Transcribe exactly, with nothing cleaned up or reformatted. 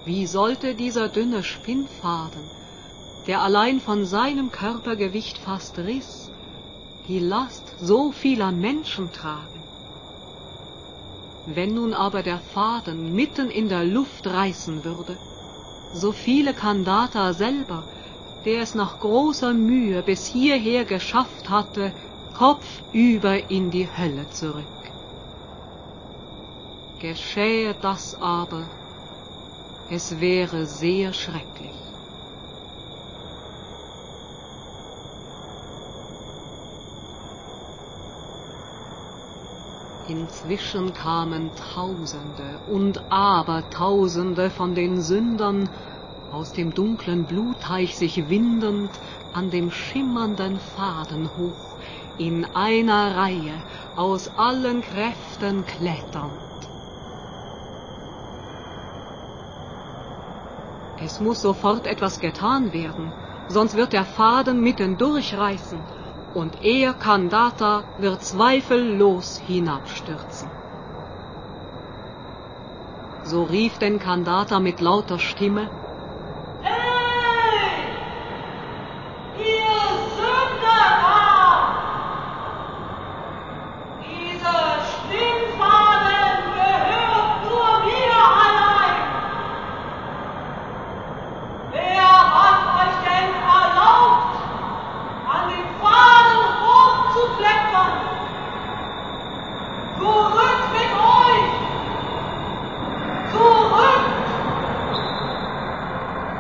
Wie sollte dieser dünne Spinnfaden, der allein von seinem Körpergewicht fast riss, die Last so vieler Menschen tragen? Wenn nun aber der Faden mitten in der Luft reißen würde, so fiele Kandata selber, der es nach großer Mühe bis hierher geschafft hatte, kopfüber in die Hölle zurück. Geschähe das aber, es wäre sehr schrecklich. Inzwischen kamen Tausende und Abertausende von den Sündern aus dem dunklen Blutteich sich windend an dem schimmernden Faden hoch, in einer Reihe, aus allen Kräften kletternd. Es muss sofort etwas getan werden, sonst wird der Faden mitten durchreißen, und er, Kandata, wird zweifellos hinabstürzen. So rief denn Kandata mit lauter Stimme: